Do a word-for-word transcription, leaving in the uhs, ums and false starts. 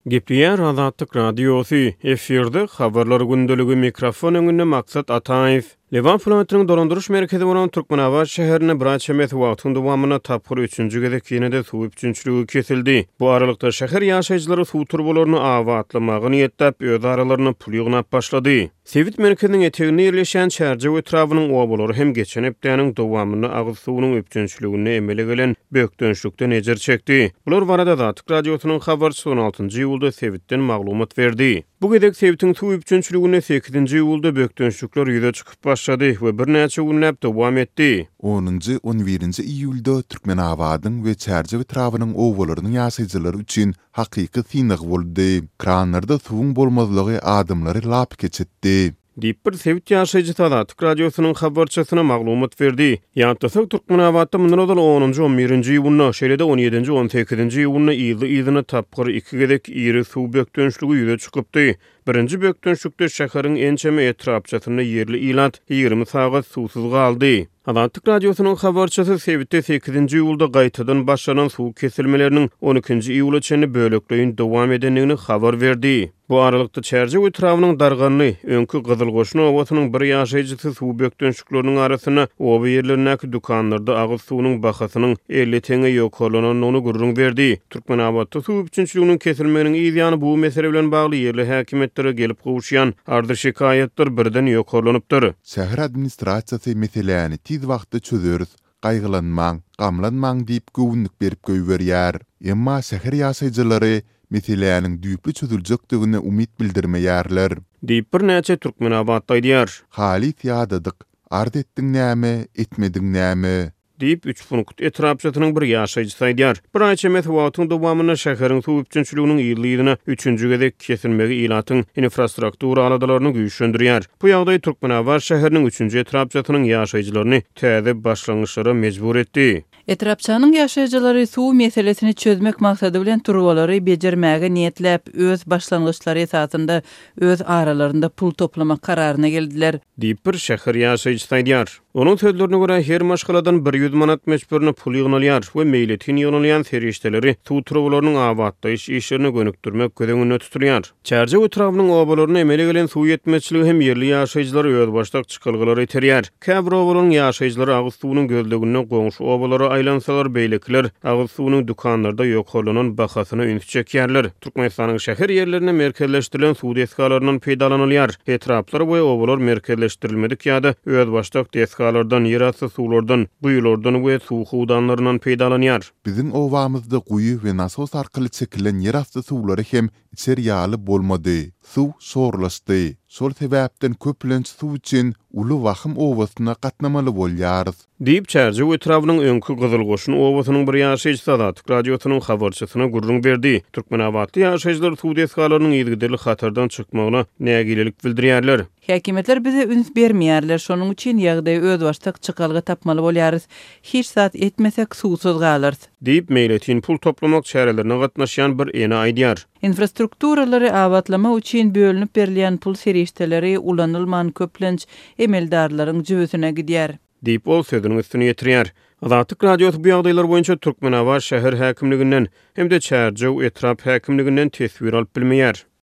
Gepleýär Azatlyk radiosu efirde habarlar gündöligi mikrofon öňünde maksat Ataýew. Lewan Flamatryň dolandyryş merkezi bolan Türkmenabad şäherine bir met wagtyň dowamyna tapyr üçünji gezek ýene-de suw üçünçiligi kesildi. Bu aralykda şäher ýaşaýjylary suw turbolaryny awatlymagy niýetlep öz aralaryny pul ýygnap başlady. Sewit merkeziniň etegine ýerleşen çärje etrawynyň obalary hem geçen hepdeniň dowamyny agyz suwunyň üçünçiligine emele gelen bökdönşlükden ejer çekdi. Bular barada Azatlyk radiosynyň habarçysy on altynjy ýylda Sewitden maglumat berdi. Bu gedek Sewitiň suw üçünçiligine sekizinji ýylda bökdönşlükler ýüze çykyp başlady we bir näçe günläp dowam etdi. onunji on birinji iýulda Türkmenabadyň we çärje etrawynyň owalarynyň ýaşaýjylary üçin hakyky synyk boldy. Kranlarda suwuň bolmazlygy adamlary lap geçetdi. Diýip bir Sewit ýaşaýjy Azatlyk radiosynyň habarçysyna maglumat berdi. Ýa-da Türkmenabadda mundan onunji on birinji ýylyna, şeýle-de on ýedinji on sekizinji ýylyna ýyly ýylyna tapgyr iki gedek iri suw bökdönşlügi ýüze çykypdy. Birinji bökdönşlükde şäheriniň ençeme etrapçasyna ýerli ilat ýygrimi sagat suwsuz galdy. Azatlyk radiosynyň habarçysy Sewitde sekizinji ýylda gaýtadan başlanan suw kesilmeleriniň on ikinji ýyla çenli bölekleýin dowam edenligini habar berdi. Bu aralykda çärje etrawynyň darganyny öňkü Gyzylgoşun owasynyň bir ýaşaýjysy suw bökdönşlükleriniň arasyna oba ýerlerindäki dukanlarda agyz suwunyň bahasynyň elli teňe ýokarlananyny gurrun berdi. Türkmenabadda suw üçünçiliginiň kesilmeginiň ýygyny bu mesele bilen bagly ýerli häkimetlere gelip gowuşýan ardy şikaýetler birden ýokarlanypdyr. Şäher administrasiýasy meseleni tiz wagtda çözürüz, gaýgylanmaň, gamlanmaň diýip göwnük berip göýberýär. Emma şäher ýaşaýjylary meseleniň düýpli çözüljekdigine umyt bildirmeýärler. Diýip bir näçe Türkmenabadda aýdýar. Halit ýadydyk, ard etdiň näme, etmediň näme? Diýip üç punkt etrapçatynyň bir ýaşaýjysy aýdýar. Bir aýça met wagtyň dowamyna şäheriň suw üçünçiliginiň ýyllygyna üçünji gezek kesilmegi ilatyň infrastruktura aladalaryny güýçlendirýär. Bu ýagdaý Türkmenabad şäheriniň üçünji etrapçatynyň ýaşaýjylaryny täze başlangyçlara mejbur etdi. Etrapçanyň ýaşaýjylary suw meselesini çözmek maksady bilen turbalary bejermäge niýetlep öz başlangyçlary esasynda öz aralarynda pul toplamak kararyna geldiler. Diýip bir şäher ýaşaýjysy aýdýar. Onun sözlerine göre her maşgaladan bir yüz manat meçbörüne pul ýygnalýar we meýletin ýygnalýan serişdeleri suw turbalarynyň awatlaýyş işlerini gönükdirmek gözeňinde tutulýar. Çärje etrawynyň obalaryna emele gelen suw ýetmezçiligi hem ýerli ýaşaýjylary öz başdak çykylgylary iterýär. Käbir obalaryň ýaşaýjylary agyz suwunyň gözleginden goňşy obalary aýlansalar beýlekler agyz suwunyň dukanlarda ýokarlanan bahasyna üns çekýärler. Türkmenistanyň şäher ýerlerine merkezleşdirilen suw deskalarynyň peýdalanylýar. Etraplar we obalar merkezleşdirilmedik ýa-da öz başdak deskalardan, ýerasty suwlardan, buýulardan we suw hudanlarynyň peýdalanýar. Bizim owamyzda guýy we nasos arkaly çekilen ýerasty suwlary hem içer ýaly bolmady. Suw sorlaşdy. Şol sebäpden köplenç suw üçin uly wahym owasyna gatnamaly bolýarys. Diýip çärje etrawynyň öňkü Gyzylgoşun owasynyň bir ýaşaýjysy Azatlyk radiosynyň habarçysyna gurrun berdi. Türkmenabadda ýaşaýjylar suw deskalarynyň ýygydyly hatardan çykmagyna nägilelik bildirýärler. Häkimetler bize üns bermeýärler, şonuň üçin ýagdaý öz başdak çykalga tapmaly bolýarys. Hiç zat etmesek suwsuz galyrys. Diýip meýletin pul toplamak çärelerine gatnaşýan bir ene aýdýar. Infrastrukturalary awatlama üçin bölünip berilýän pul serişdeleri ulanylman köplenç emeldarlaryň jübüsine gidýär. Diýip ol sözüniň üstüne ýetirýär. Azatlyk radiosy bu ýagdaýlar boýunça Türkmenabad şäher häkimliginden hem de çärje etrap häkimliginden tesbir alyp bilmeýär.